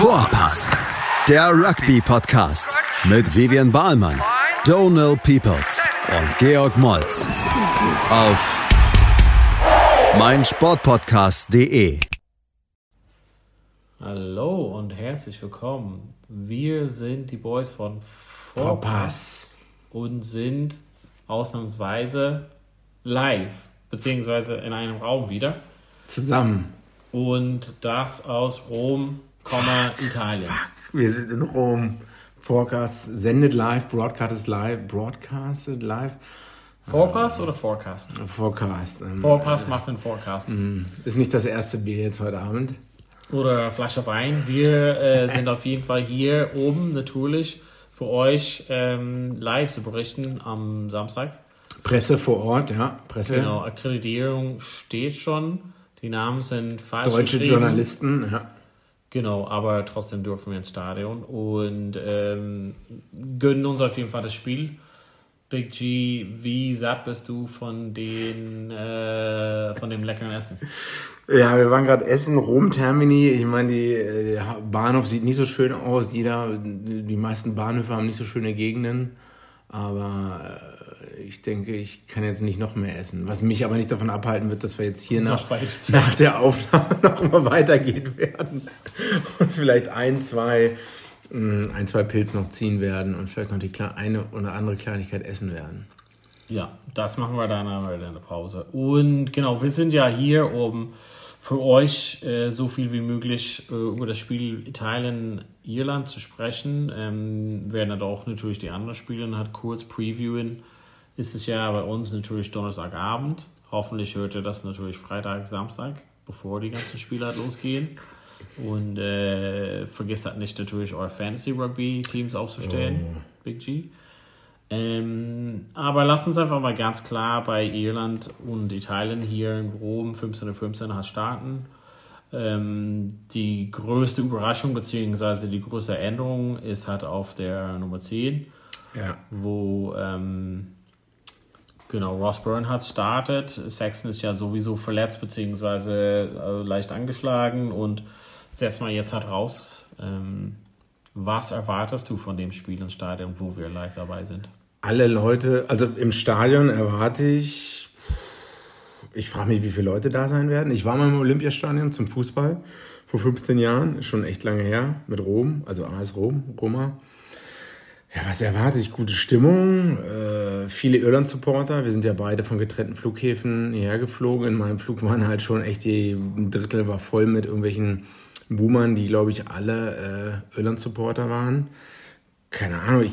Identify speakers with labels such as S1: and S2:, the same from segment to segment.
S1: Vorpass, der Rugby-Podcast mit Vivian Bahlmann, Donald Peoples und Georg Moltz auf meinsportpodcast.de.
S2: Hallo und herzlich willkommen. Wir sind die Boys von Vorpass und sind ausnahmsweise live, beziehungsweise in einem Raum wieder.
S3: Zusammen.
S2: Und das aus Rom, Italien.
S3: Wir sind in Rom. Forecast sendet live, broadcastet live.
S2: Vorpass oder Forecast?
S3: Forecast.
S2: Vorpass macht den Forecast.
S3: Ist nicht das erste Bier jetzt heute Abend.
S2: Oder Flasche Wein. Wir sind auf jeden Fall hier oben natürlich für euch live zu berichten am Samstag.
S3: Presse vor Ort, ja. Presse.
S2: Genau, Akkreditierung steht schon. Die Namen sind falsch
S3: Deutsche
S2: geschrieben.
S3: Journalisten, ja.
S2: Genau, aber trotzdem dürfen wir ins Stadion und gönnen uns auf jeden Fall das Spiel. Big G, wie satt bist du von dem leckeren Essen?
S3: Ja, wir waren gerade essen, Rom-Termini. Ich meine, der Bahnhof sieht nicht so schön aus. Die meisten Bahnhöfe haben nicht so schöne Gegenden. Aber ich denke, ich kann jetzt nicht noch mehr essen. Was mich aber nicht davon abhalten wird, dass wir jetzt hier nach der Aufnahme noch mal weitergehen werden. Und vielleicht ein, zwei Pilz noch ziehen werden und vielleicht noch die eine oder andere Kleinigkeit essen werden.
S2: Ja, das machen wir dann in der Pause. Und genau, wir sind ja hier, um für euch so viel wie möglich über das Spiel Italien-Irland zu sprechen. Werden dann auch natürlich die anderen Spiele halt kurz previewen. Ist es ja bei uns natürlich Donnerstagabend. Hoffentlich hört ihr das natürlich Freitag, Samstag, bevor die ganzen Spiele halt losgehen. Und vergesst halt nicht natürlich eure Fantasy-Rugby-Teams aufzustellen, Big G. Aber lasst uns einfach mal ganz klar bei Irland und Italien hier in Rom 15:15 halt starten. Die größte Überraschung bzw. die größte Änderung ist halt auf der Nummer 10, wo Ross Byrne startet. Sexton ist ja sowieso verletzt bzw. leicht angeschlagen und setzt mal jetzt halt raus. Was erwartest du von dem Spiel im Stadion, wo wir live dabei sind?
S3: Alle Leute, also im Stadion erwarte ich frage mich, wie viele Leute da sein werden. Ich war mal im Olympiastadion zum Fußball vor 15 Jahren, ist schon echt lange her, mit Rom, also AS Roma. Ja, was erwarte ich? Gute Stimmung, viele Irland-Supporter. Wir sind ja beide von getrennten Flughäfen hierher geflogen. In meinem Flug waren halt schon echt ein Drittel war voll mit irgendwelchen Boomern, die, glaube ich, alle Irland-Supporter waren. Keine Ahnung,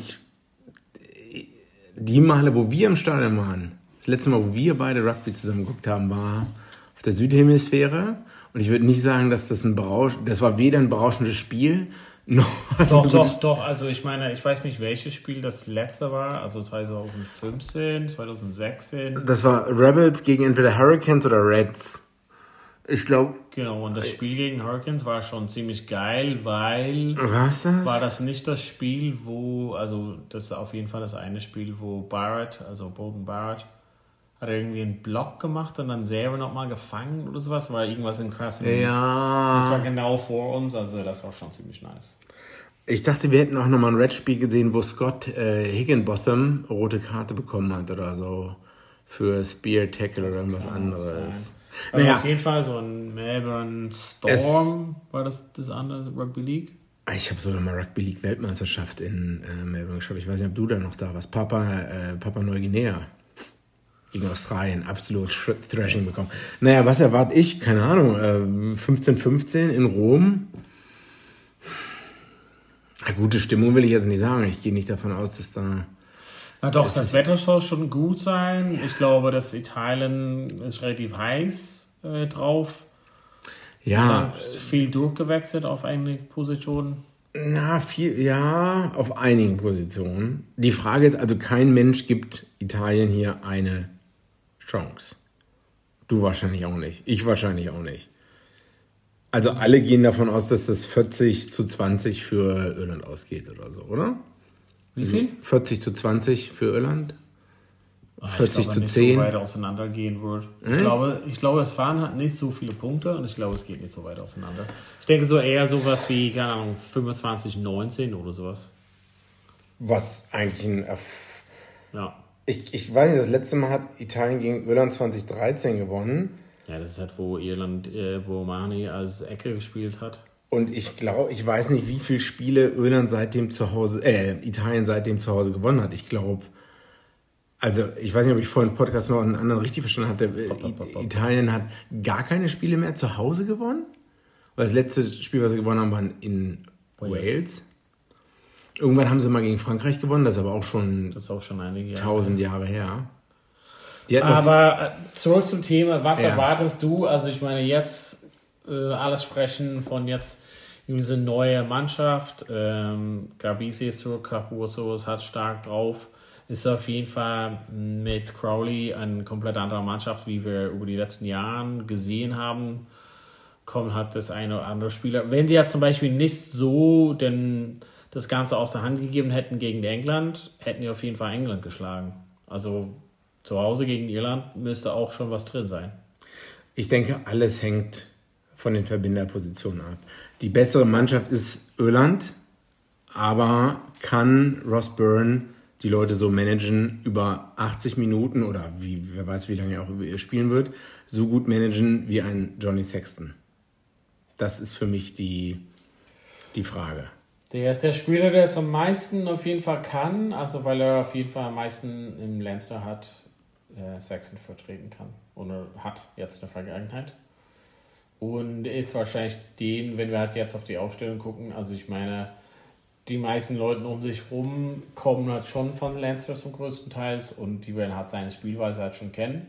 S3: die Male, wo wir im Stadion waren, das letzte Mal, wo wir beide Rugby zusammen geguckt haben, war auf der Südhemisphäre. Und ich würde nicht sagen, dass das war weder ein berauschendes Spiel, noch...
S2: Doch. Also ich meine, ich weiß nicht, welches Spiel das letzte war. Also 2015, 2016.
S3: Das war Rebels gegen entweder Hurricanes oder Reds. Ich glaube...
S2: Genau, und das Spiel gegen Hurricanes war schon ziemlich geil, weil...
S3: Was das?
S2: War das nicht das Spiel, das ist auf jeden Fall das eine Spiel, wo Beauden Barrett, hat irgendwie einen Block gemacht und dann selber nochmal gefangen oder sowas, war irgendwas in krassen...
S3: Ja.
S2: Das war genau vor uns, also das war schon ziemlich nice.
S3: Ich dachte, wir hätten auch nochmal ein Red-Spiel gesehen, wo Scott Higginbotham rote Karte bekommen hat oder so für Spear Tackle oder irgendwas anderes.
S2: Also auf jeden Fall so ein Melbourne Storm, war das andere Rugby League?
S3: Ich habe sogar mal Rugby League Weltmeisterschaft in Melbourne geschaut. Ich weiß nicht, ob du da noch da warst. Papua Neuguinea gegen Australien. Absolut Thrashing bekommen. Naja, was erwarte ich? Keine Ahnung. 15:15 in Rom. Na, gute Stimmung will ich jetzt nicht sagen. Ich gehe nicht davon aus, dass da...
S2: Na doch, das Wetter soll schon gut sein. Ja. Ich glaube, dass Italien ist relativ heiß drauf.
S3: Ja.
S2: Viel durchgewechselt auf einige Positionen.
S3: Auf einigen Positionen. Die Frage ist also, kein Mensch gibt Italien hier eine Chance. Du wahrscheinlich auch nicht. Ich wahrscheinlich auch nicht. Also alle gehen davon aus, dass das 40:20 für Irland ausgeht oder so, oder?
S2: Wie viel?
S3: 40:20 für Irland. 40-10.
S2: Nicht so weit auseinandergehen wird. Ich glaube, es fahren hat nicht so viele Punkte und ich glaube, es geht nicht so weit auseinander. Ich denke so eher sowas wie, keine Ahnung, 25-19 oder sowas.
S3: Was eigentlich ein...
S2: Ja.
S3: Ich weiß nicht, das letzte Mal hat Italien gegen Irland 2013 gewonnen.
S2: Ja, das ist halt, wo Mani als Ecke gespielt hat.
S3: Und ich weiß nicht, wie viele Spiele Italien seitdem zu Hause gewonnen hat. Ich glaube, also ich weiß nicht, ob ich vorhin im Podcast noch einen anderen richtig verstanden hatte. Italien hat gar keine Spiele mehr zu Hause gewonnen. Weil das letzte Spiel, was sie gewonnen haben, war in Wales. Irgendwann haben sie mal gegen Frankreich gewonnen, das ist aber auch schon einige Jahre 1000 Jahre her.
S2: Aber zurück zum Thema, was erwartest du? Also ich meine, jetzt alles sprechen von jetzt diese neue Mannschaft. Gabisi ist zurück, Capuzzo hat stark drauf. Ist auf jeden Fall mit Crowley eine komplett andere Mannschaft, wie wir über die letzten Jahre gesehen haben. Kommen hat das eine oder andere Spieler. Wenn die ja zum Beispiel nicht so das Ganze aus der Hand gegeben hätten gegen England, hätten die auf jeden Fall England geschlagen. Also zu Hause gegen Irland müsste auch schon was drin sein.
S3: Ich denke, alles hängt von den Verbinderpositionen ab. Die bessere Mannschaft ist Irland, aber kann Ross Byrne die Leute so managen über 80 Minuten oder wer weiß, wie lange er auch spielen wird, so gut managen wie ein Johnny Sexton? Das ist für mich die Frage.
S2: Der ist der Spieler, der es am meisten auf jeden Fall kann, also weil er auf jeden Fall am meisten im Leinster hat, Sexton vertreten kann oder hat jetzt in der Vergangenheit. Und ist wahrscheinlich wenn wir halt jetzt auf die Aufstellung gucken, also ich meine, die meisten Leute um sich rum kommen halt schon von Leinster zum größten Teils und die werden halt seine Spielweise halt schon kennen.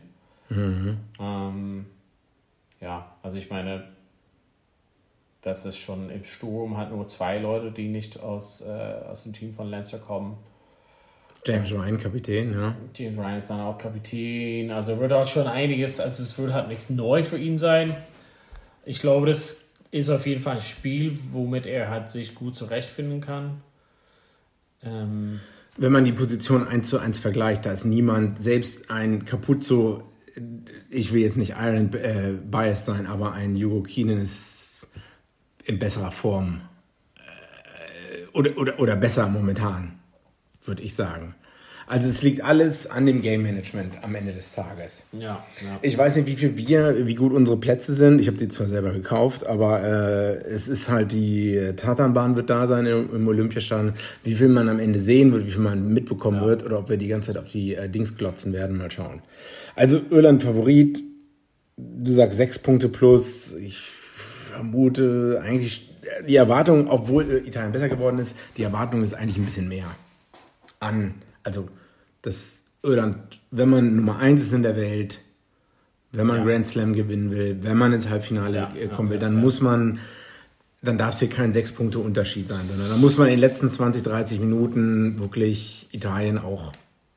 S2: Also ich meine, das ist schon im Sturm hat nur 2 Leute, die nicht aus dem Team von Leinster kommen.
S3: James Ryan, Kapitän, ja.
S2: James Ryan ist dann auch Kapitän. Also wird auch schon einiges, also es wird halt nicht neu für ihn sein. Ich glaube, das ist auf jeden Fall ein Spiel, womit er halt sich gut zurechtfinden kann.
S3: Wenn man die Position 1:1 vergleicht, da ist niemand, selbst ein Capuzzo, ich will jetzt nicht Ireland biased sein, aber ein Hugo Keenan ist in besserer Form oder besser momentan, würde ich sagen. Also es liegt alles an dem Game Management am Ende des Tages.
S2: Ja.
S3: Ich weiß nicht, wie gut unsere Plätze sind. Ich habe die zwar selber gekauft, aber es ist halt die Tatanbahn wird da sein im Olympiastadion. Wie viel man am Ende sehen wird, wie viel man mitbekommen wird oder ob wir die ganze Zeit auf die Dings glotzen werden, mal schauen. Also Irland Favorit, du sagst 6 Punkte plus. Ich vermute eigentlich die Erwartung, obwohl Italien besser geworden ist, die Erwartung ist eigentlich ein bisschen mehr also das Irland, wenn man Nummer 1 ist in der Welt, wenn man Grand Slam gewinnen will, wenn man ins Halbfinale kommen will, dann darf es hier kein 6 Punkte Unterschied sein, sondern dann muss man in den letzten 20, 30 Minuten wirklich Italien auch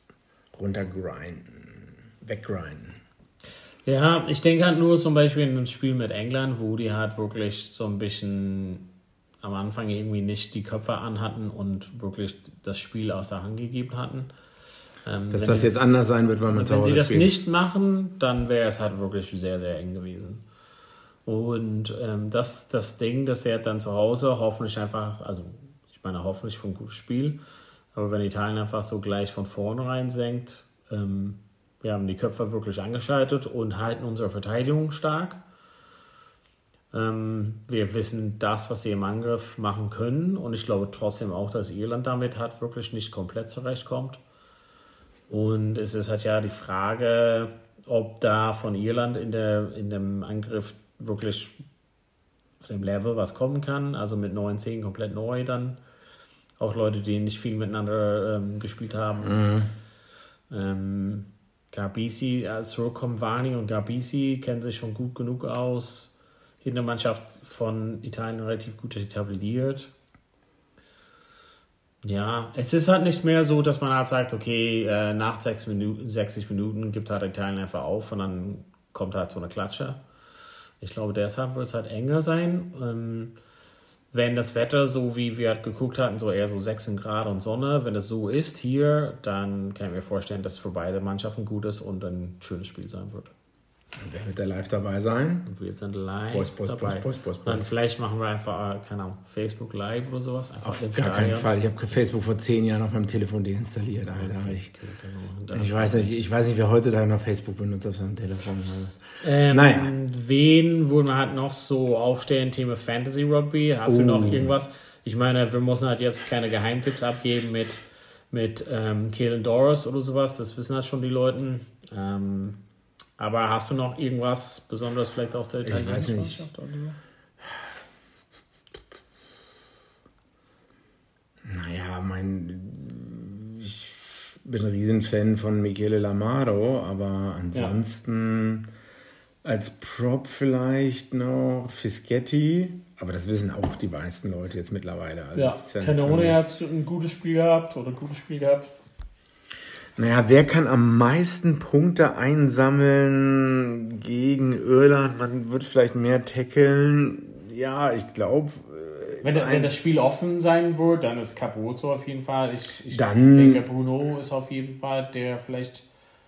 S3: weggrinden.
S2: Ja, ich denke halt nur zum Beispiel in einem Spiel mit England, wo die halt wirklich so ein bisschen am Anfang irgendwie nicht die Köpfe anhatten und wirklich das Spiel aus der Hand gegeben hatten.
S3: Dass das jetzt anders sein wird, weil man zu Hause spielt.
S2: Wenn sie das nicht machen, dann wäre es halt wirklich sehr, sehr eng gewesen. Und das Ding, dass der dann zu Hause hoffentlich einfach, also ich meine hoffentlich für ein gutes Spiel, aber wenn Italien einfach so gleich von vornherein senkt, wir haben die Köpfe wirklich angeschaltet und halten unsere Verteidigung stark. Wir wissen das, was sie im Angriff machen können und ich glaube trotzdem auch, dass Irland damit halt wirklich nicht komplett zurechtkommt. Und es ist halt ja die Frage, ob da von Irland in dem Angriff wirklich auf dem Level was kommen kann. Also mit 9-10 komplett neu dann. Auch Leute, die nicht viel miteinander gespielt haben. Gabisi, zurückkommen Varney und Gabisi kennen sich schon gut genug aus. In der Mannschaft von Italien relativ gut etabliert. Ja, es ist halt nicht mehr so, dass man halt sagt, okay, nach 60 Minuten gibt halt Italien einfach auf und dann kommt halt so eine Klatsche. Ich glaube, deshalb wird es halt enger sein. wenn das Wetter so wie wir geguckt hatten, so eher so 16 Grad und Sonne, wenn es so ist hier, dann kann ich mir vorstellen, dass es für beide Mannschaften gut ist und ein schönes Spiel sein wird.
S3: Wer wird da live dabei sein?
S2: Und wir sind live
S3: Boys.
S2: Dann vielleicht machen wir einfach, keine Ahnung, Facebook Live oder sowas. Einfach
S3: Auf gar keinen Fall. Ich habe Facebook vor 10 Jahren auf meinem Telefon deinstalliert, Alter.
S2: Genau.
S3: Ich weiß nicht, wer heutzutage noch Facebook benutzt auf seinem Telefon. Naja.
S2: Wen würden wir halt noch so aufstellen, Thema Fantasy Rugby? Hast du noch irgendwas? Ich meine, wir müssen halt jetzt keine Geheimtipps abgeben mit Caelan Doris oder sowas. Das wissen halt schon die Leute. Aber hast du noch irgendwas Besonderes vielleicht aus der italienischen Mannschaft?
S3: Naja, ich bin ein Riesenfan von Michele Lamaro, aber ansonsten als Prop vielleicht noch Fischetti, aber das wissen auch die meisten Leute jetzt mittlerweile. Also
S2: Canone hat ein gutes Spiel gehabt.
S3: Naja, wer kann am meisten Punkte einsammeln gegen Irland? Man wird vielleicht mehr tackeln. Ja, ich glaube...
S2: Wenn das Spiel offen sein wird, dann ist Capozzo auf jeden Fall. Ich denke, Bruno ist auf jeden Fall, der vielleicht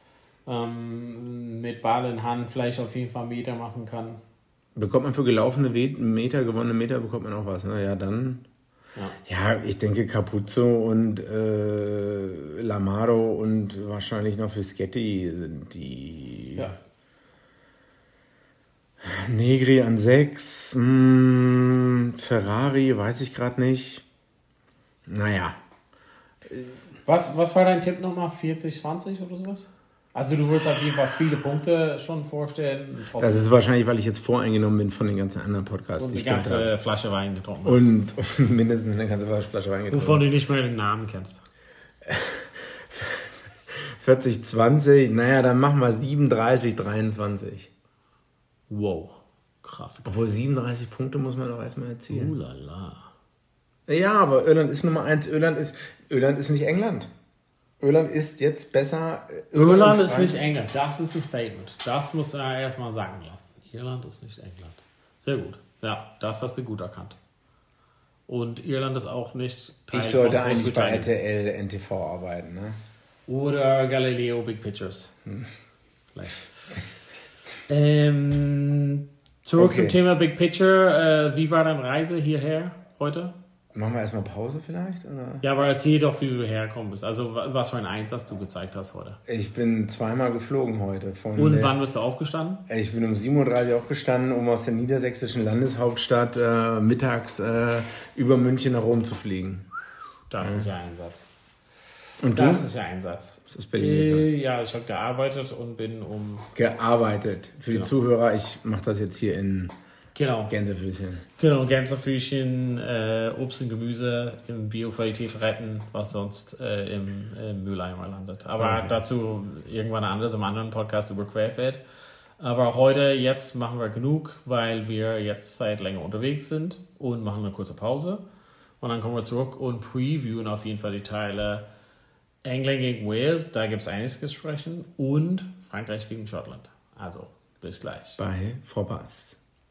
S2: mit Ball in Hand vielleicht auf jeden Fall Meter machen kann.
S3: Bekommt man für gewonnene Meter, bekommt man auch was. Ne? Ja, dann... Ja, ich denke Capuzzo und Lamaro und wahrscheinlich noch Fischetti sind die.
S2: Ja.
S3: Negri an 6, Ferrari, weiß ich gerade nicht. Naja.
S2: Was war dein Tipp nochmal? 40-20 oder sowas? Also du würdest auf jeden Fall viele Punkte schon vorstellen.
S3: Das ist wahrscheinlich, weil ich jetzt voreingenommen bin von den ganzen anderen Podcasts.
S2: Und die ganze Flasche Wein getrunken hast.
S3: Und mindestens eine ganze Flasche Wein getrunken.
S2: Wovon du nicht mehr den Namen kennst.
S3: 40-20, naja, dann machen wir 37-23.
S2: Wow, krass.
S3: Obwohl 37 Punkte muss man doch erstmal erzielen.
S2: Lala.
S3: Ja, aber Irland ist Nummer 1. Irland ist nicht England. Irland ist jetzt besser.
S2: Irland ist nicht England. Das ist ein Statement. Das musst du ja erstmal sagen lassen. Irland ist nicht England. Sehr gut. Ja, das hast du gut erkannt. Und Irland ist auch nicht Teil
S3: Ich sollte eigentlich bei RTL NTV arbeiten, ne?
S2: Oder Galileo Big Pictures. Vielleicht. Zurück zum Thema Big Picture. Wie war deine Reise hierher heute?
S3: Machen wir erstmal Pause vielleicht? Oder?
S2: Ja, aber erzähl doch, wie du hergekommen bist. Also, was für ein Einsatz du gezeigt hast heute.
S3: Ich bin zweimal geflogen heute.
S2: Und wann bist du aufgestanden?
S3: Ich bin um 7.30 Uhr aufgestanden, um aus der niedersächsischen Landeshauptstadt mittags über München nach Rom zu fliegen.
S2: Das ist ja Einsatz.
S3: Und du?
S2: Das ist ja Einsatz.
S3: Das ist Berlin.
S2: Ja, ich habe gearbeitet und bin
S3: Gearbeitet. Für die Zuhörer, ich mache das jetzt hier in...
S2: Genau.
S3: Gänsefüßchen.
S2: Genau, Gänsefüßchen, Obst und Gemüse in Bioqualität retten, was sonst im Mülleimer landet. Aber dazu irgendwann anderes im anderen Podcast über Querfeld. Aber jetzt machen wir genug, weil wir jetzt seit länger unterwegs sind und machen eine kurze Pause. Und dann kommen wir zurück und previewen auf jeden Fall die Teile England gegen Wales, da gibt es einiges zu sprechen, und Frankreich gegen Schottland. Also, bis gleich.
S3: Bei Vorpass.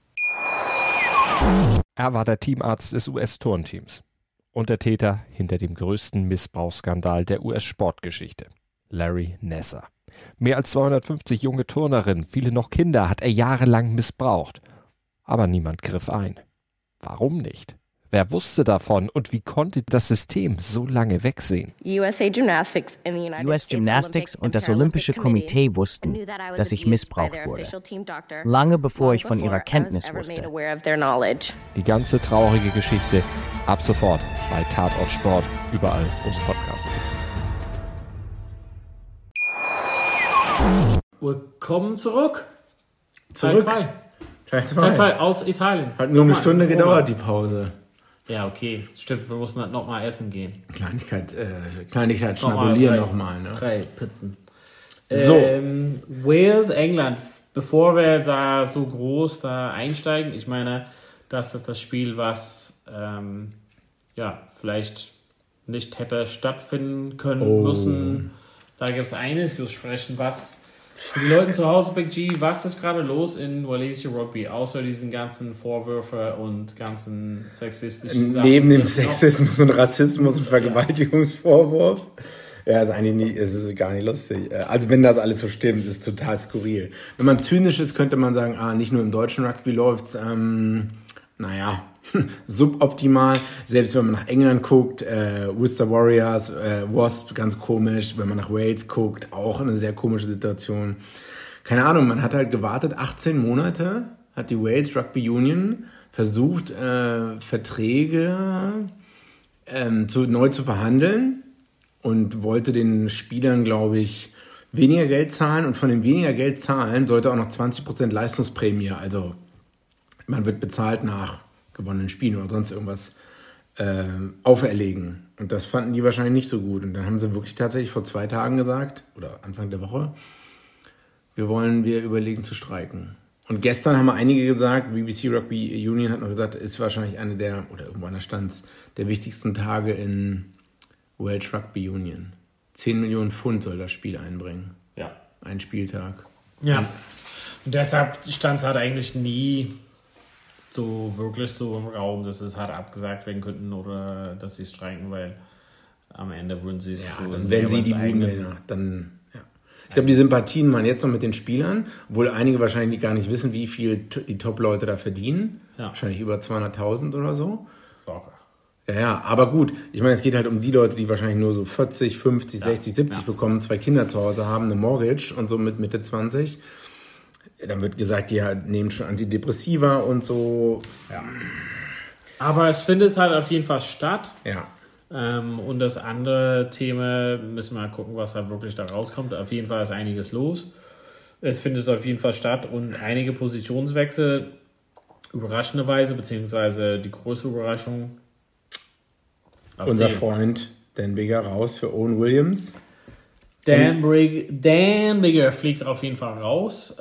S4: Er war der Teamarzt des US-Turnteams und der Täter hinter dem größten Missbrauchsskandal der US-Sportgeschichte, Larry Nassar. Mehr als 250 junge Turnerinnen, viele noch Kinder, hat er jahrelang missbraucht. Aber niemand griff ein. Warum nicht? Wer wusste davon und wie konnte das System so lange wegsehen?
S5: US Gymnastics und das Olympische Komitee wussten, dass ich missbraucht wurde, lange bevor ich von ihrer Kenntnis wusste.
S4: Die ganze traurige Geschichte ab sofort bei Tatort Sport, überall, wo es Podcasts gibt.
S2: Willkommen zurück.
S3: Teil
S2: 2 aus Italien.
S3: Hat nur eine Stunde gedauert, die Pause.
S2: Ja, okay. Stimmt, wir mussten halt nochmal essen gehen.
S3: Kleinigkeit schnabulieren nochmal. Ne?
S2: 3 Pizzen.
S3: So.
S2: Wales, England. Bevor wir da so groß da einsteigen, ich meine, das ist das Spiel, was vielleicht nicht hätte stattfinden können müssen. Da gibt es einiges zu sprechen. Was Für die Leute zu Hause, Big G, was ist gerade los in Walisische Rugby, außer diesen ganzen Vorwürfe und ganzen sexistischen Sachen?
S3: Neben dem Sexismus und Rassismus und Vergewaltigungsvorwurf. Ja, ist eigentlich nie, es ist gar nicht lustig. Also wenn das alles so stimmt, ist total skurril. Wenn man zynisch ist, könnte man sagen, nicht nur im deutschen Rugby läuft's, suboptimal. Selbst wenn man nach England guckt, Worcester Warriors, Wasp, ganz komisch. Wenn man nach Wales guckt, auch eine sehr komische Situation. Keine Ahnung, man hat halt gewartet, 18 Monate hat die Wales Rugby Union versucht, Verträge neu zu verhandeln und wollte den Spielern, glaube ich, weniger Geld zahlen. Und von dem weniger Geld zahlen sollte auch noch 20% Leistungsprämie, also man wird bezahlt nach gewonnenen Spielen oder sonst irgendwas auferlegen. Und das fanden die wahrscheinlich nicht so gut. Und dann haben sie wirklich tatsächlich vor 2 Tagen gesagt, oder Anfang der Woche, wir überlegen zu streiken. Und gestern haben einige gesagt, BBC Rugby Union hat noch gesagt, ist wahrscheinlich eine der, oder irgendwo an der Stanz, der wichtigsten Tage in Welsh Rugby Union. 10 Millionen Pfund soll das Spiel einbringen.
S2: Ja.
S3: Ein Spieltag.
S2: Ja. Und deshalb stand es halt eigentlich nie so wirklich so im Raum, dass es hart abgesagt werden könnten oder dass sie streiken, weil am Ende würden sie es so...
S3: Dann werden sie die Budenwälder. Dann, ja. Ich glaube, die Sympathien waren jetzt noch mit den Spielern, obwohl einige wahrscheinlich gar nicht wissen, wie viel die Top-Leute da verdienen. Ja. Wahrscheinlich über 200.000 oder so.
S2: Locker.
S3: Ja, aber gut. Ich meine, es geht halt um die Leute, die wahrscheinlich nur so 40, 50, 60, 70 bekommen, 2 Kinder zu Hause haben, eine Mortgage und so mit Mitte 20. Dann wird gesagt, die nehmen schon Antidepressiva und so. Ja.
S2: Aber es findet halt auf jeden Fall statt.
S3: Ja.
S2: Und das andere Thema, müssen wir mal gucken, was halt wirklich da rauskommt. Auf jeden Fall ist einiges los. Es findet auf jeden Fall statt und einige Positionswechsel, überraschenderweise, beziehungsweise die größte Überraschung.
S3: Unser Freund Dan Biggar raus für Owen Williams.
S2: Dan Biggar fliegt auf jeden Fall raus.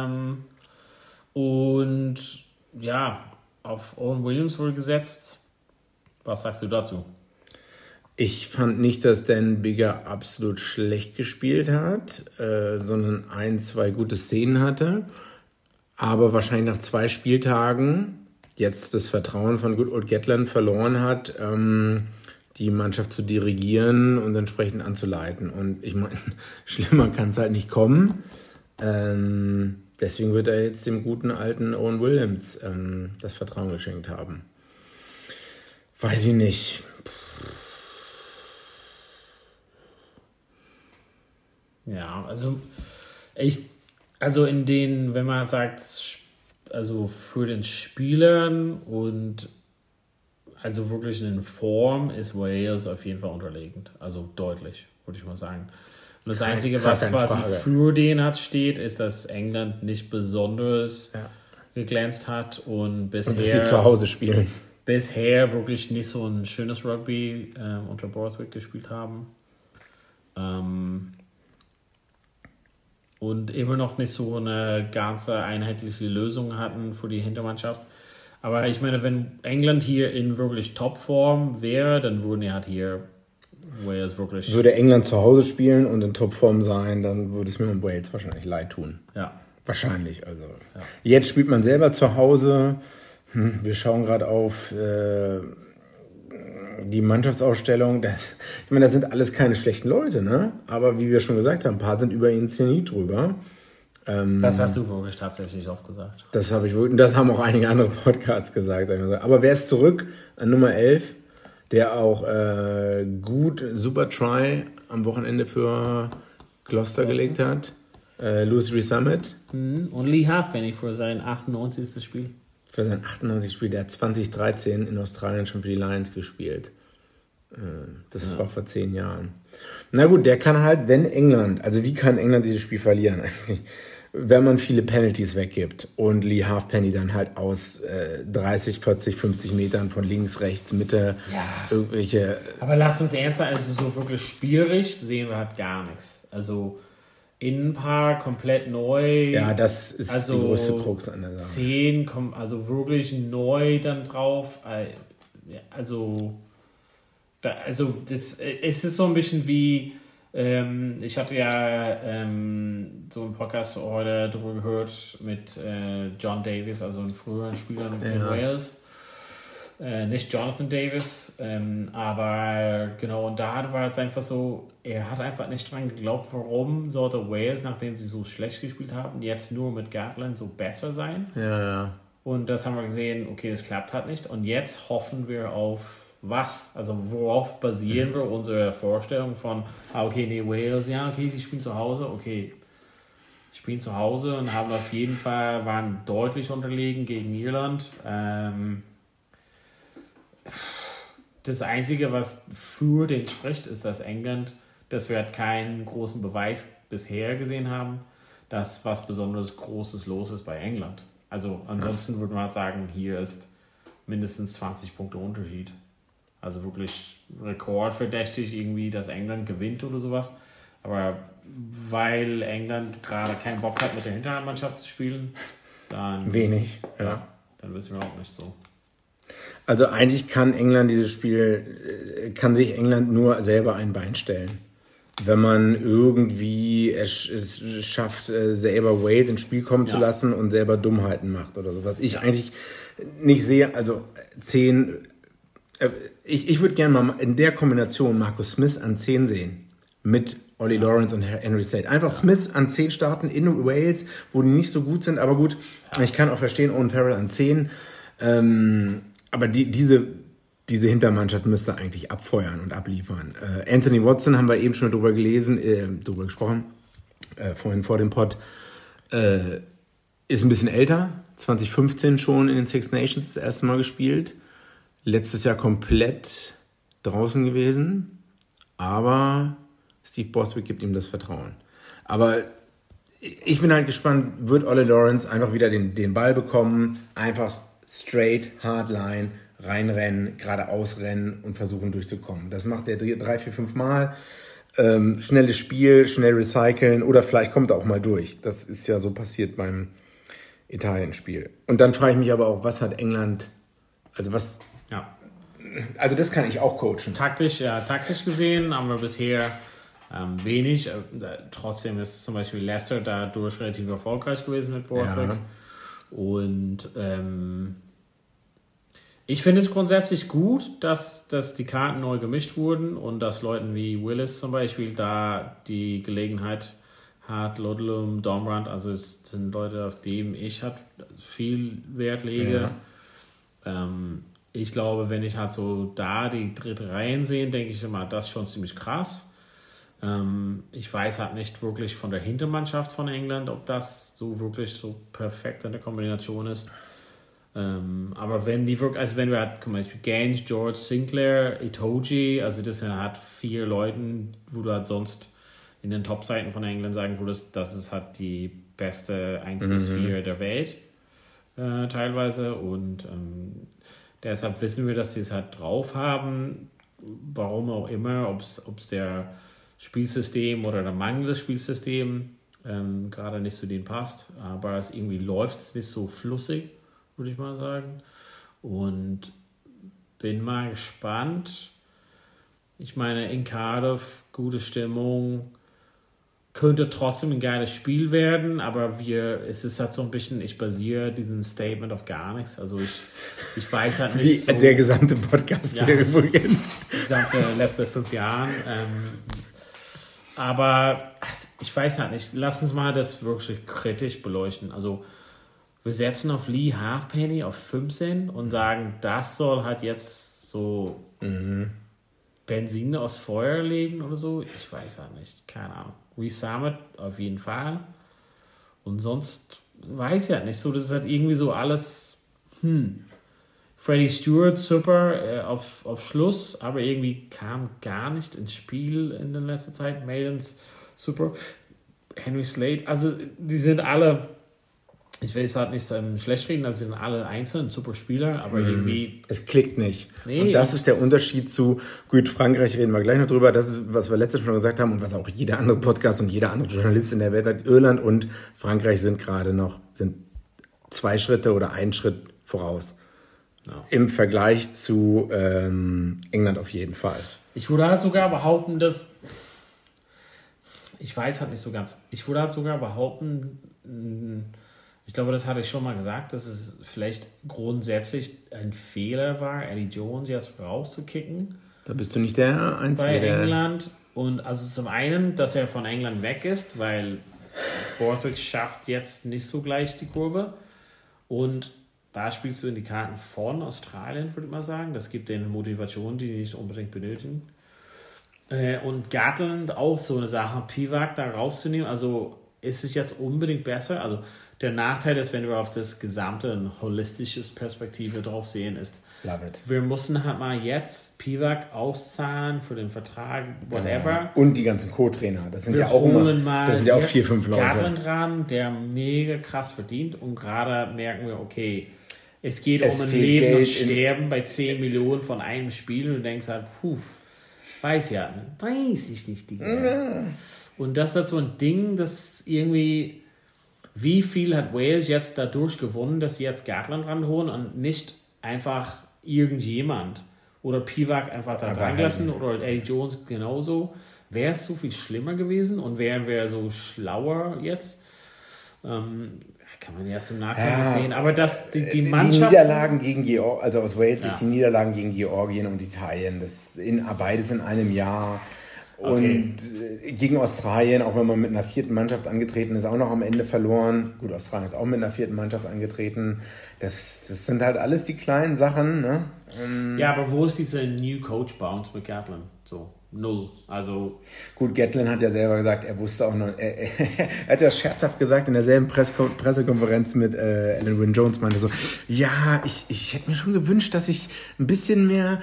S2: Und ja, auf Owen Williams wurde gesetzt. Was sagst du dazu?
S3: Ich fand nicht, dass Dan Biggar absolut schlecht gespielt hat, sondern 1, 2 gute Szenen hatte. Aber wahrscheinlich nach 2 Spieltagen jetzt das Vertrauen von Good Old Gatland verloren hat, die Mannschaft zu dirigieren und entsprechend anzuleiten. Und ich meine, schlimmer kann es halt nicht kommen. Deswegen wird er jetzt dem guten alten Owen Williams das Vertrauen geschenkt haben. Weiß ich nicht.
S2: Ja, also in den, wenn man sagt, also für den Spielern und also wirklich in Form ist Wales auf jeden Fall unterlegend. Also deutlich, würde ich mal sagen. Und das Einzige, was quasi für den steht, ist, dass England nicht besonders geglänzt hat und bisher... Und dass
S3: sie zu Hause spielen.
S2: Bisher wirklich nicht so ein schönes Rugby unter Borthwick gespielt haben. Und immer noch nicht so eine ganze einheitliche Lösung hatten für die Hintermannschaft. Aber ich meine, wenn England hier in wirklich Topform wäre, dann würden die halt hier Wales wirklich...
S3: Würde England zu Hause spielen und in Topform sein, dann würde es mir um Wales wahrscheinlich leid tun.
S2: Ja.
S3: Wahrscheinlich, also. Ja. Jetzt spielt man selber zu Hause. Wir schauen gerade auf die Mannschaftsausstellung. Ich meine, das sind alles keine schlechten Leute, ne? Aber wie wir schon gesagt haben, ein paar sind über ihren Zenit drüber.
S2: Das hast du wirklich tatsächlich oft gesagt.
S3: Das haben auch einige andere Podcasts gesagt. Aber wer ist zurück an Nummer 11, der auch super Try am Wochenende für Gloucester gelegt hat? Louis Rees-Zammit.
S2: Und Lee Halfpenny für sein 98. Spiel.
S3: Für sein 98. Spiel. Der hat 2013 in Australien schon für die Lions gespielt. Das war vor 10 Jahren. Na gut, der kann halt, wenn England, also wie kann England dieses Spiel verlieren eigentlich? Wenn man viele Penalties weggibt und Lee Halfpenny dann halt aus 30, 40, 50 Metern von links, rechts, Mitte irgendwelche...
S2: Aber lasst uns ernst sein, also so wirklich spielerisch sehen wir halt gar nichts. Also Innenpaar komplett neu.
S3: Ja, das ist die größte Krux an der Sache.
S2: 10 kommen also wirklich neu dann drauf. Es ist so ein bisschen wie Ich hatte ja so einen Podcast heute darüber gehört mit John Davis, also einem früheren Spieler in Wales. Nicht Jonathan Davis, aber genau, und da war es einfach so, er hat einfach nicht dran geglaubt, warum sollte Wales, nachdem sie so schlecht gespielt haben, jetzt nur mit Gatland so besser sein.
S3: Ja.
S2: Und das haben wir gesehen, okay, das klappt halt nicht. Und jetzt hoffen wir auf was? Also worauf basieren wir unsere Vorstellung von, Wales, die spielen zu Hause, die spielen zu Hause und haben auf jeden Fall, waren deutlich unterlegen gegen Irland. Das Einzige, was für den spricht, ist, dass England, dass wir halt keinen großen Beweis bisher gesehen haben, dass was besonders Großes los ist bei England. Also ansonsten würde man halt sagen, hier ist mindestens 20 Punkte Unterschied. Also wirklich rekordverdächtig irgendwie, dass England gewinnt oder sowas. Aber weil England gerade keinen Bock hat, mit der Hinterhandmannschaft zu spielen, dann...
S3: Wenig,
S2: dann wissen wir auch nicht so.
S3: Also eigentlich kann sich England nur selber ein Bein stellen. Wenn man irgendwie es schafft, selber Wales ins Spiel kommen zu lassen und selber Dummheiten macht oder so. Was ich eigentlich nicht sehe, also 10... Ich würde gerne mal in der Kombination Marcus Smith an 10 sehen. Mit Ollie Lawrence und Henry Slade. Einfach Smith an 10 starten in Wales, wo die nicht so gut sind. Aber gut, ich kann auch verstehen, Owen Farrell an 10. Aber diese Hintermannschaft müsste eigentlich abfeuern und abliefern. Anthony Watson haben wir eben schon drüber gesprochen, vorhin vor dem Pod, ist ein bisschen älter, 2015 schon in den Six Nations das erste Mal gespielt, letztes Jahr komplett draußen gewesen, aber Steve Borthwick gibt ihm das Vertrauen. Aber ich bin halt gespannt, wird Ollie Lawrence einfach wieder den Ball bekommen, einfach straight, hardline, reinrennen, geradeaus rennen und versuchen durchzukommen. Das macht er 3, 4, 5 Mal. Schnelles Spiel, schnell recyceln oder vielleicht kommt er auch mal durch. Das ist ja so passiert beim Italien-Spiel. Und dann frage ich mich aber auch, was hat England, also das kann ich auch coachen.
S2: Taktisch gesehen haben wir bisher wenig. Trotzdem ist zum Beispiel Leicester dadurch relativ erfolgreich gewesen mit Borthwick. Ja. Und ich finde es grundsätzlich gut, dass die Karten neu gemischt wurden und dass Leuten wie Willis zum Beispiel da die Gelegenheit hat, Ludlam, Dombrand, also es sind Leute, auf die ich halt viel Wert lege. Ja. Ich glaube, wenn ich halt so da die dritte Reihen sehe, denke ich immer, das ist schon ziemlich krass. Ich weiß halt nicht wirklich von der Hintermannschaft von England, ob das so wirklich so perfekt in der Kombination ist. Aber wenn die wirklich, also wenn wir halt zum Beispiel Gaines, George, Sinclair, Itoje, also das sind halt 4 Leuten, wo du halt sonst in den Top-Seiten von England sagen würdest, das ist halt die beste 1 bis 4 der Welt teilweise und deshalb wissen wir, dass sie es halt drauf haben, warum auch immer, ob es der Spielsystem oder der mangelnde Spielsystem gerade nicht zu denen passt, aber es irgendwie läuft nicht so flüssig, würde ich mal sagen. Und bin mal gespannt. Ich meine, in Cardiff, gute Stimmung, könnte trotzdem ein geiles Spiel werden, aber es ist halt so ein bisschen, ich basiere diesen Statement auf gar nichts. Also ich weiß halt nicht so...
S3: Der gesamte Podcast hier übrigens.
S2: Die gesamte letzte 5 Jahren. Aber ich weiß halt nicht. Lass uns mal das wirklich kritisch beleuchten. Also wir setzen auf Lee Halfpenny auf 15 und sagen, das soll halt jetzt so Benzin aus Feuer legen oder so. Ich weiß halt nicht. Keine Ahnung. Reece Summit auf jeden Fall. Und sonst weiß ich halt nicht. So, das ist halt irgendwie so alles Freddie Stewart super auf Schluss, aber irgendwie kam gar nicht ins Spiel in der letzten Zeit. Maidens super. Henry Slade, also die sind alle, ich will es halt nicht schlecht reden, das sind alle einzeln super Spieler, aber irgendwie...
S3: Es klickt nicht. Nee, und das ist der Unterschied zu, gut, Frankreich reden wir gleich noch drüber, das ist, was wir letztes schon gesagt haben und was auch jeder andere Podcast und jeder andere Journalist in der Welt sagt, Irland und Frankreich sind 2 Schritte oder 1 Schritt voraus. Ja. Im Vergleich zu England auf jeden Fall.
S2: Ich würde halt sogar behaupten, dass ich weiß halt nicht so ganz. Ich würde halt sogar behaupten, ich glaube, das hatte ich schon mal gesagt, dass es vielleicht grundsätzlich ein Fehler war, Eddie Jones jetzt rauszukicken.
S3: Da bist du nicht der Einzige.
S2: Bei England. Und also zum einen, dass er von England weg ist, weil Borthwick schafft jetzt nicht so gleich die Kurve. Und da spielst du in die Karten von Australien, würde ich mal sagen. Das gibt denen Motivation, die nicht unbedingt benötigen. Und Gatland auch so eine Sache, Pivac da rauszunehmen. Also ist es jetzt unbedingt besser? Also der Nachteil ist, wenn wir auf das gesamte und holistische Perspektive drauf sehen, ist, wir mussten halt mal jetzt Pivac auszahlen für den Vertrag, whatever.
S3: Ja. Und die ganzen Co-Trainer. Das sind ja auch immer, das sind ja auch 4-5 Leute.
S2: Gatland ran, der mega krass verdient. Und gerade merken wir, okay, es geht um ein Leben Geld und Sterben bei 10 Millionen von einem Spiel. Und du denkst halt, weiß ich nicht. Und das ist halt so ein Ding, das irgendwie, wie viel hat Wales jetzt dadurch gewonnen, dass sie jetzt Gatland ranholen und nicht einfach irgendjemand oder Pivac einfach da reingelassen oder Eddie Jones genauso. Wäre es so viel schlimmer gewesen und wären wir so schlauer jetzt? Kann man jetzt im Nachhinein sehen. Aber dass die Mannschaft...
S3: Die Niederlagen gegen Georgien, also aus Wales, die Niederlagen gegen Georgien und Italien, beides in einem Jahr. Und gegen Australien, auch wenn man mit einer 4. Mannschaft angetreten ist, auch noch am Ende verloren. Gut, Australien ist auch mit einer 4. Mannschaft angetreten. Das sind halt alles die kleinen Sachen. Ne?
S2: Ja, aber wo ist diese New Coach Bounce mit Gatland? So, 0. Also
S3: gut, Gatland hat ja selber gesagt, er wusste auch noch, er hat ja scherzhaft gesagt in derselben Pressekonferenz mit Alan Wynne Jones, meinte so, ja, ich hätte mir schon gewünscht, dass ich ein bisschen mehr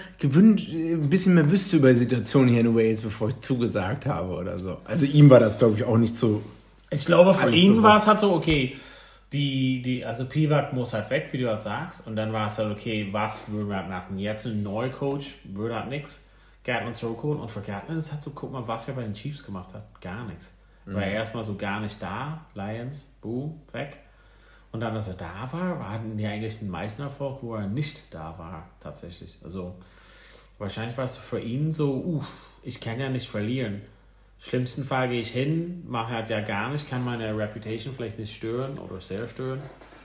S3: wüsste über die Situation hier in Wales, bevor ich zugesagt habe oder so. Also ihm war das, glaube ich, auch nicht so.
S2: Ich glaube, für ihn war es halt so, okay, also Pivac muss halt weg, wie du halt sagst, und dann war es halt, okay, was würden wir halt machen? Jetzt ein neuer Coach würde halt nichts. Gatland zurückholen, und für Gatland ist halt so, guck mal, was er bei den Chiefs gemacht hat. Gar nichts. War er erstmal so gar nicht da, Lions, weg. Und dann, als er da war, hatten die eigentlich den meisten Erfolg, wo er nicht da war, tatsächlich. Also, wahrscheinlich war es für ihn so, ich kann ja nicht verlieren. Schlimmsten Fall gehe ich hin, mache halt ja gar nicht, kann meine Reputation vielleicht nicht stören oder sehr stören.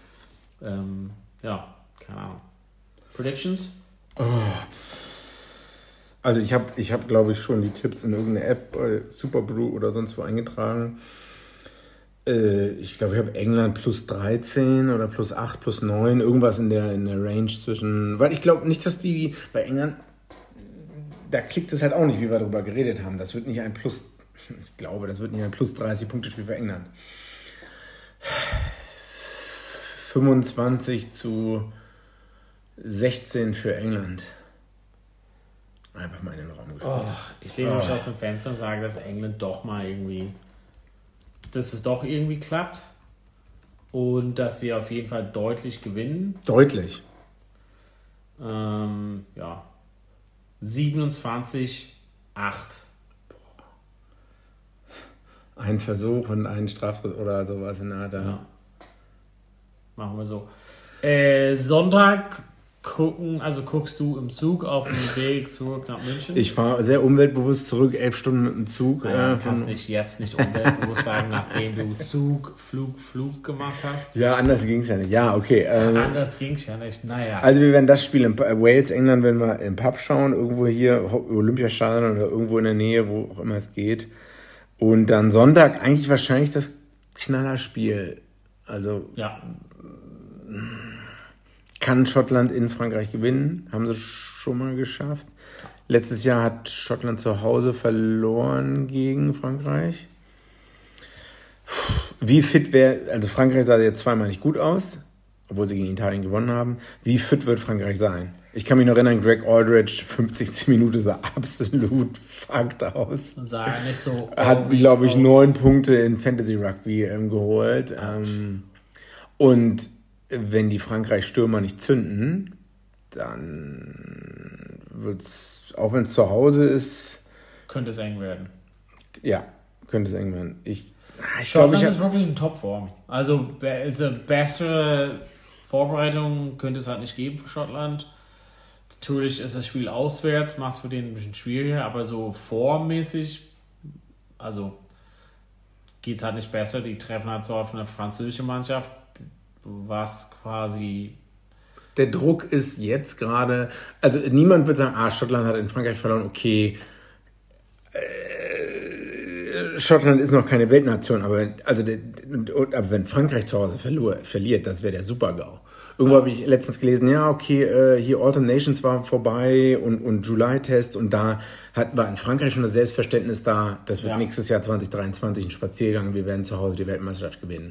S2: Ja, keine Ahnung. Predictions?
S3: Also ich hab, glaube ich, schon die Tipps in irgendeine App, Superbrew oder sonst wo eingetragen. Ich glaube, ich habe England plus 13 oder plus 8, plus 9, irgendwas in der Range zwischen... Weil ich glaube nicht, dass die bei England... Da klickt es halt auch nicht, wie wir darüber geredet haben. Das wird nicht ein plus... Ich glaube, das wird nicht ein plus 30-Punkte-Spiel für England. 25-16 für England. Einfach mal in den Raum geschossen.
S2: Ich lehne mich aus dem Fenster und sage, dass England doch mal irgendwie... Dass es doch irgendwie klappt. Und dass sie auf jeden Fall deutlich gewinnen.
S3: Deutlich?
S2: Ja. 27-8.
S3: Ein Versuch und ein Strafschuss oder sowas in der Art.
S2: Ja. Machen wir so. Sonntag guckst du im Zug auf dem Weg zurück nach München?
S3: Ich fahre sehr umweltbewusst zurück, 11 Stunden mit dem Zug.
S2: Du kannst nicht umweltbewusst sagen, nachdem du Flug gemacht hast.
S3: Ja, anders ging es ja nicht. Ja, okay.
S2: Anders ging es ja nicht. Naja.
S3: Also wir werden das Spiel in Wales, England, wenn wir im Pub schauen, irgendwo hier, Olympiastadion oder irgendwo in der Nähe, wo auch immer es geht. Und dann Sonntag eigentlich wahrscheinlich das Knallerspiel. Also
S2: ja.
S3: Kann Schottland in Frankreich gewinnen? Haben sie schon mal geschafft. Letztes Jahr hat Schottland zu Hause verloren gegen Frankreich. Wie fit also Frankreich sah jetzt zweimal nicht gut aus, obwohl sie gegen Italien gewonnen haben. Wie fit wird Frankreich sein? Ich kann mich noch erinnern, Greg Aldridge, 50 Minuten sah absolut fucked aus.
S2: Sah nicht so.
S3: Hat, glaube ich, 9 Punkte in Fantasy Rugby geholt. Und wenn die Frankreich-Stürmer nicht zünden, dann wird es, auch wenn es zu Hause ist...
S2: Könnte es eng werden.
S3: Ja, könnte es eng werden.
S2: Schottland ist wirklich in Topform. Also bessere Vorbereitung könnte es halt nicht geben für Schottland. Natürlich ist das Spiel auswärts, macht es für den ein bisschen schwieriger, aber so formmäßig, also geht es halt nicht besser. Die treffen halt so auf eine französische Mannschaft, was quasi...
S3: Der Druck ist jetzt gerade, also niemand wird sagen, Schottland hat in Frankreich verloren, okay, Schottland ist noch keine Weltnation, aber wenn Frankreich zu Hause verliert, das wäre der Super-GAU. Irgendwo habe ich letztens gelesen, ja, okay, hier Autumn Nations war vorbei und July-Test und da war in Frankreich schon das Selbstverständnis da, das wird nächstes Jahr 2023 ein Spaziergang, wir werden zu Hause die Weltmeisterschaft gewinnen.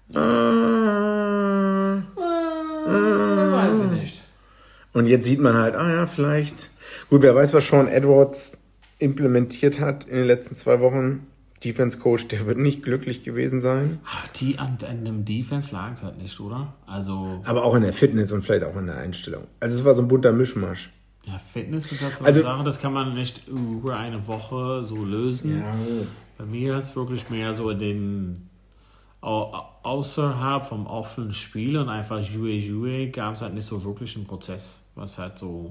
S2: Weiß ich nicht.
S3: Und jetzt sieht man halt, vielleicht, gut, wer weiß, was Sean Edwards implementiert hat in den letzten 2 Wochen. Defense Coach, der wird nicht glücklich gewesen sein.
S2: An dem Defense lag es halt nicht, oder? Also.
S3: Aber auch in der Fitness und vielleicht auch in der Einstellung. Also es war so ein bunter Mischmasch.
S2: Ja, Fitness ist halt so eine Sache, das kann man nicht über eine Woche so lösen. Ja. Bei mir ist es wirklich mehr so außerhalb vom offenen Spiel und einfach Jouer gab es halt nicht so wirklich einen Prozess, was halt so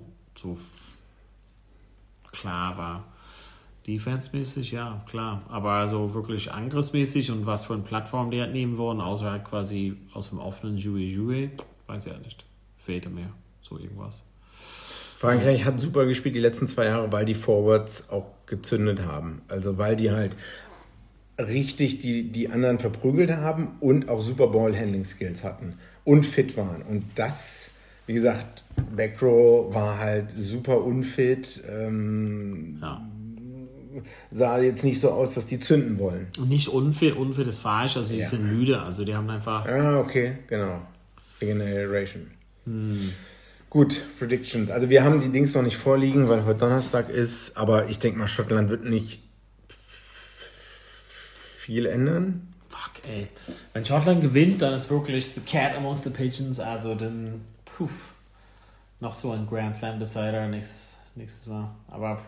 S2: klar war. Defense-mäßig, ja, klar. Aber also wirklich angriffsmäßig und was für eine Plattform die halt nehmen wollen, außer halt quasi aus dem offenen Jouer, weiß ich ja nicht. Fehlte mir so irgendwas.
S3: Frankreich hat super gespielt die letzten 2 Jahre, weil die Forwards auch gezündet haben. Also weil die halt richtig die anderen verprügelt haben und auch super Ball-Handling-Skills hatten und fit waren. Und das, wie gesagt, Backrow war halt super unfit. Sah jetzt nicht so aus, dass die zünden wollen.
S2: Und nicht unfit ist falsch, also die sind müde, also die haben einfach...
S3: Ja, okay, genau. Regeneration. Gut, Predictions. Also wir haben die Dings noch nicht vorliegen, weil heute Donnerstag ist, aber ich denke mal, Schottland wird nicht viel ändern.
S2: Fuck, ey. Wenn Schottland gewinnt, dann ist wirklich the cat amongst the pigeons, also dann, noch so ein Grand Slam Decider nächstes Mal, aber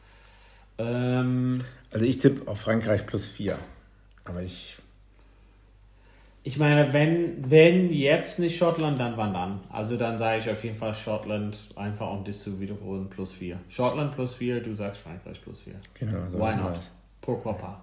S3: Also ich tippe auf Frankreich +4, aber ich
S2: meine, wenn jetzt nicht Schottland, dann wann dann? Also dann sage ich auf jeden Fall Schottland, einfach um das zu wiederholen, +4. Schottland +4, du sagst Frankreich +4.
S3: Genau. So
S2: why not? Pourquoi pas?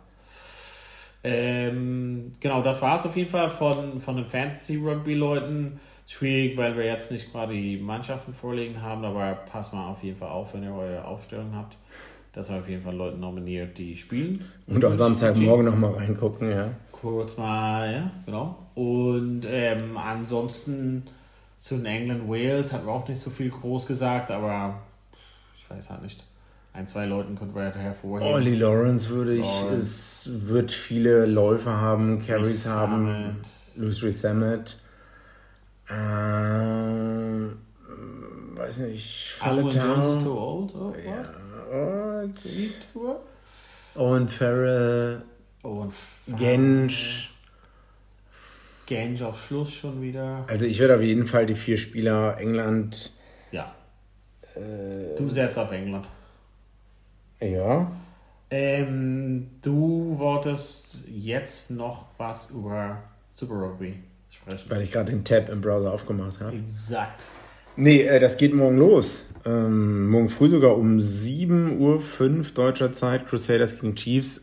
S2: Genau, das war es auf jeden Fall von den Fantasy-Rugby-Leuten. Schwierig, weil wir jetzt nicht gerade die Mannschaften vorliegen haben, aber passt mal auf jeden Fall auf, wenn ihr eure Aufstellung habt. Dass ihr auf jeden Fall Leute nominiert, die spielen.
S3: Und auch Samstagmorgen nochmal reingucken, ja.
S2: Kurz mal, ja, genau. Und ansonsten zu den England-Wales hatten wir auch nicht so viel groß gesagt, aber ich weiß halt nicht. 1-2 Leuten könnten wir hervorheben.
S3: Ollie Lawrence es wird viele Läufe haben, Carries haben. Louis Rees-Zammit. Weiß nicht.
S2: Alan Jones is too old? Oh,
S3: ja. Und Farrell.
S2: Und
S3: Gensch
S2: auf Schluss schon wieder.
S3: Also ich werde auf jeden Fall die 4 Spieler England.
S2: Ja. Du setzt auf England.
S3: Ja.
S2: Du wolltest jetzt noch was über Super Rugby sprechen.
S3: Weil ich gerade den Tab im Browser aufgemacht habe.
S2: Exakt.
S3: Nee, das geht morgen los. Morgen früh sogar um 7:05 Uhr deutscher Zeit. Crusaders gegen Chiefs.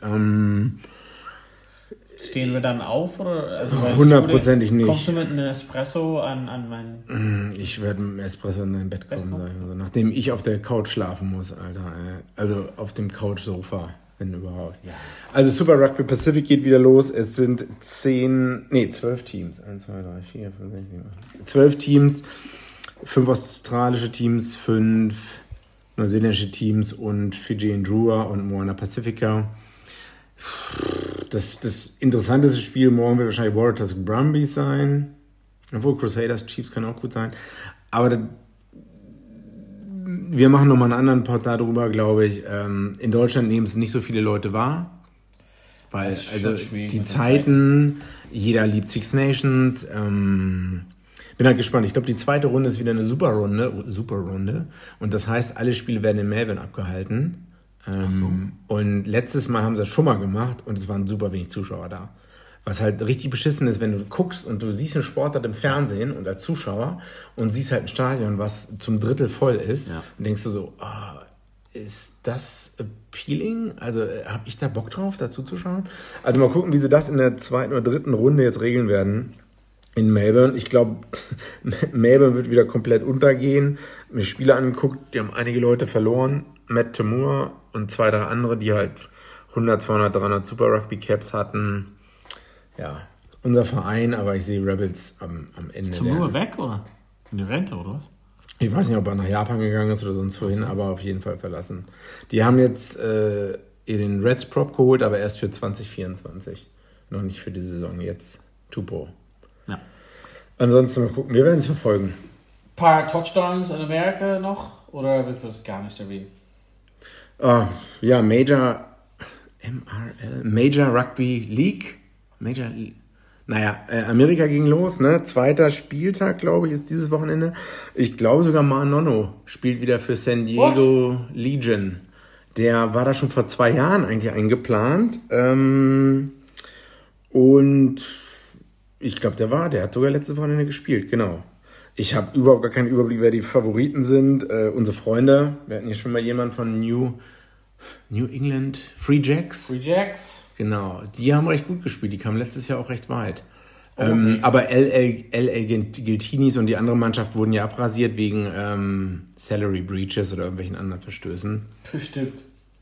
S2: Stehen wir dann auf? Oder? Also,
S3: 100%ig nicht.
S2: Kommst du mit einem Espresso an meinen...
S3: Ich werde mit einem Espresso in dein Bett kommen. Also, nachdem ich auf der Couch schlafen muss, Alter. Also auf dem Couch-Sofa, wenn überhaupt. Ja. Also Super Rugby Pacific geht wieder los. Es sind 12 Teams. 1, 2, 3, 4, 5, 6, 7, 8. 12 Teams. 5 australische Teams, 5 neuseeländische Teams und Fiji und Drua und Moana Pacifica. Das interessanteste Spiel morgen wird wahrscheinlich Waratahs Brumbies sein. Obwohl Crusaders Chiefs kann auch gut sein. Aber wir machen nochmal einen anderen Pod darüber, glaube ich. In Deutschland nehmen es nicht so viele Leute wahr. Weil also die Zeiten, jeder liebt Six Nations. Bin halt gespannt. Ich glaube, die zweite Runde ist wieder eine super Runde. Und das heißt, alle Spiele werden in Melbourne abgehalten. Und letztes Mal haben sie das schon mal gemacht und es waren super wenig Zuschauer da. Was halt richtig beschissen ist, wenn du guckst und du siehst einen Sportart im Fernsehen und als Zuschauer und siehst halt ein Stadion, was zum Drittel voll ist, und denkst du so, ist das appealing? Also habe ich da Bock drauf, dazu zu schauen? Also mal gucken, wie sie das in der 2. oder 3. Runde jetzt regeln werden in Melbourne. Ich glaube, Melbourne wird wieder komplett untergehen. Mir Spiele angeguckt, die haben einige Leute verloren. Matt Temur und 2, 3 andere, die halt 100, 200, 300 Super Rugby Caps hatten. Ja, unser Verein, aber ich sehe Rebels am Ende.
S2: Ist Temur weg oder? In die Rente oder was?
S3: Ich weiß nicht, ob er nach Japan gegangen ist oder sonst wohin, aber auf jeden Fall verlassen. Die haben jetzt den Reds Prop geholt, aber erst für 2024. Noch nicht für die Saison jetzt. Tupo.
S2: Ja.
S3: Ansonsten mal gucken, wir werden es verfolgen.
S2: Ein paar Touchdowns in Amerika noch? Oder willst du das gar nicht erwähnen?
S3: Ja, Major Rugby League. Naja, Amerika ging los, ne? 2. Spieltag, glaube ich, ist dieses Wochenende. Ich glaube sogar Manono spielt wieder für San Diego Legion. Der war da schon vor 2 Jahren eigentlich eingeplant. Und ich glaube, der hat sogar letztes Wochenende gespielt, genau. Ich habe überhaupt gar keinen Überblick, wer die Favoriten sind. Unsere Freunde, wir hatten hier schon mal jemanden von New England, Free Jacks. Genau, die haben recht gut gespielt, die kamen letztes Jahr auch recht weit. Aber LA Giltinis und die andere Mannschaft wurden ja abrasiert wegen Salary Breaches oder irgendwelchen anderen Verstößen.
S2: Bestimmt.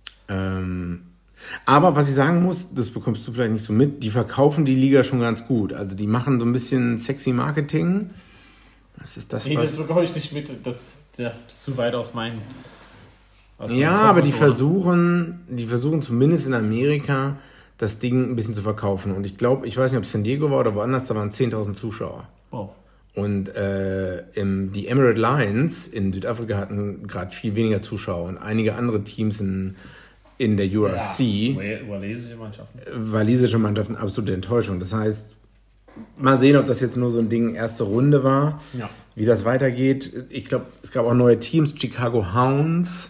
S3: Aber was ich sagen muss, das bekommst du vielleicht nicht so mit, die verkaufen die Liga schon ganz gut. Also die machen so ein bisschen sexy Marketing. Was ist das?
S2: Nee, das bekomme ich nicht mit, das ist zu weit aus meinen...
S3: Ja, aber die versuchen zumindest in Amerika das Ding ein bisschen zu verkaufen. Und ich glaube, ich weiß nicht, ob es San Diego war oder woanders, da waren 10.000 Zuschauer.
S2: Wow.
S3: Und die Emirate Lions in Südafrika hatten gerade viel weniger Zuschauer und einige andere Teams in der URC.
S2: Ja,
S3: walisische Mannschaften, absolute Enttäuschung. Das heißt, mal sehen, ob das jetzt nur so ein Ding erste Runde war, wie das weitergeht. Ich glaube, es gab auch neue Teams, Chicago Hounds.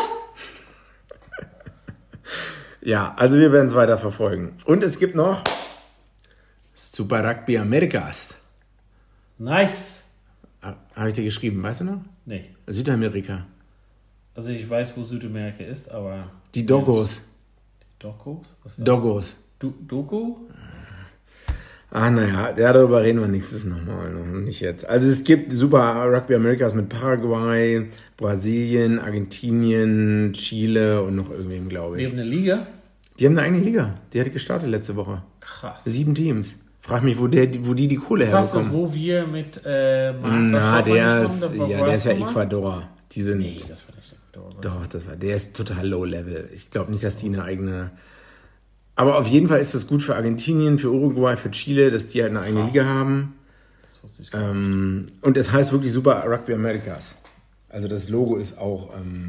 S3: Ja, also wir werden es weiter verfolgen. Und es gibt noch Super Rugby Americas.
S2: Nice.
S3: Habe ich dir geschrieben, weißt du noch?
S2: Nee.
S3: Südamerika.
S2: Also ich weiß, wo Südamerika ist, aber...
S3: Die Doggos.
S2: Doggos? Was ist das?
S3: Doggos.
S2: Dogo?
S3: Naja, darüber reden wir nächstes Mal noch nicht jetzt. Also es gibt Super Rugby Americas mit Paraguay, Brasilien, Argentinien, Chile und noch irgendwem, glaube ich.
S2: Die haben eine Liga?
S3: Die haben eine eigene Liga. Die hat gestartet letzte Woche.
S2: Krass.
S3: 7 Teams. Frag mich, wo die Kohle herbekommen.
S2: Krass, wo wir mit
S3: der ist ja Ecuador. Die sind...
S2: Nee, das war nicht Ecuador.
S3: Doch, der ist total low level. Ich glaube nicht, dass die eine eigene... Aber auf jeden Fall ist das gut für Argentinien, für Uruguay, für Chile, dass die halt eine eigene Liga haben.
S2: Das wusste ich gar nicht.
S3: Und es heißt wirklich Super Rugby Americas. Also das Logo ist auch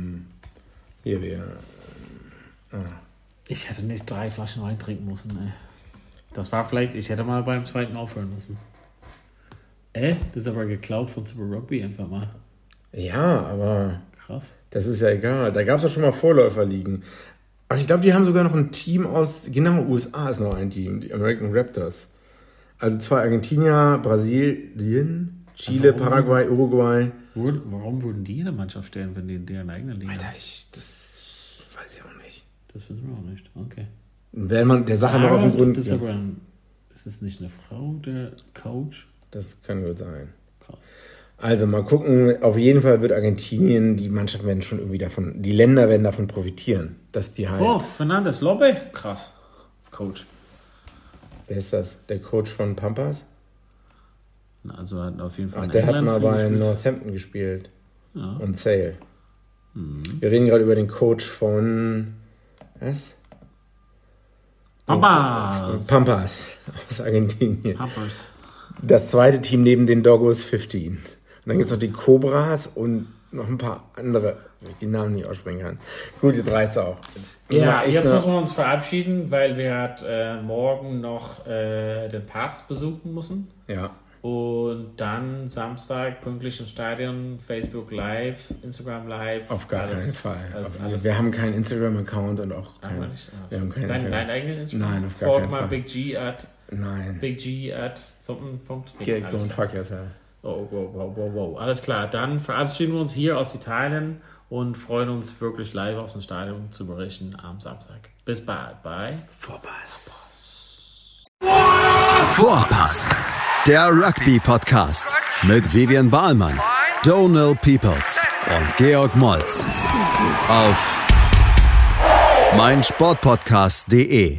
S2: Ich hätte nicht 3 Flaschen Wein trinken müssen, ey. Das war vielleicht, ich hätte mal beim 2. aufhören müssen. Das ist aber geklaut von Super Rugby einfach mal.
S3: Ja, aber...
S2: Krass.
S3: Das ist ja egal. Da gab es doch schon mal Vorläuferligen. Ach, ich glaube, die haben sogar noch ein Team aus... Genau, USA ist noch ein Team. Die American Raptors. Also 2 Argentinier, Brasilien, Chile, Paraguay, Uruguay.
S2: Warum würden die in der Mannschaft stellen, wenn die in deren eigenen Liga...
S3: Alter, das weiß ich auch nicht.
S2: Das wissen wir auch nicht. Okay.
S3: Wenn man der Sache noch auf den Grund...
S2: Ist es nicht eine Frau, der Coach?
S3: Das kann gut sein.
S2: Krass.
S3: Also mal gucken, auf jeden Fall wird Argentinien, die Mannschaften werden schon irgendwie die Länder werden davon profitieren, dass die halt...
S2: Fernandes Lobbe? Krass. Coach.
S3: Wer ist das? Der Coach von Pampas?
S2: Also hat auf jeden Fall
S3: der hat mal bei Northampton gespielt.
S2: Ja.
S3: Und Sale. Wir reden gerade über den Coach von... Was? Pampas aus Argentinien.
S2: Pampas.
S3: Das zweite Team neben den Doggos 15. Und dann gibt es noch die Cobras und noch ein paar andere, wo ich die Namen nicht aussprechen kann. Gut, jetzt reicht's auch.
S2: Jetzt müssen wir uns verabschieden, weil wir morgen noch den Papst besuchen müssen.
S3: Ja.
S2: Und dann Samstag pünktlich im Stadion, Facebook Live, Instagram Live.
S3: Auf gar keinen Fall. Wir haben keinen Instagram-Account und auch keinen... Wir haben keinen Instagram.
S2: Dein eigenen Instagram?
S3: Nein, auf gar keinen Fall.
S2: Big G at...
S3: Nein.
S2: Big G at something.
S3: Go and fuck yourself.
S2: Wow. Alles klar, dann verabschieden wir uns hier aus Italien und freuen uns wirklich live aus dem Stadion zu berichten am Samstag. Bis bald bei
S1: Vorpass, der Rugby-Podcast mit Vivian Bahlmann, Donald Peoples und Georg Moltz auf meinsportpodcast.de.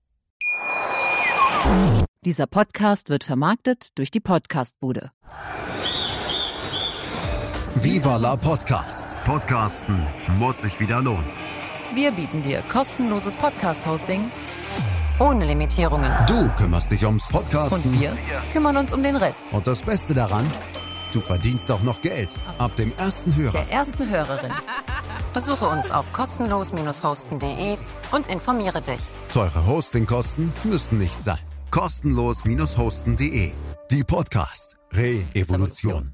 S6: Dieser Podcast wird vermarktet durch die Podcastbude.
S1: Viva la Podcast. Podcasten muss sich wieder lohnen.
S7: Wir bieten dir kostenloses Podcast-Hosting ohne Limitierungen.
S1: Du kümmerst dich ums Podcasten.
S7: Und wir kümmern uns um den Rest.
S1: Und das Beste daran, du verdienst auch noch Geld. Ab dem ersten Hörer.
S7: Der ersten Hörerin. Besuche uns auf kostenlos-hosten.de und informiere dich.
S1: Teure Hostingkosten müssen nicht sein. Kostenlos-hosten.de. Die Podcast Re-Evolution.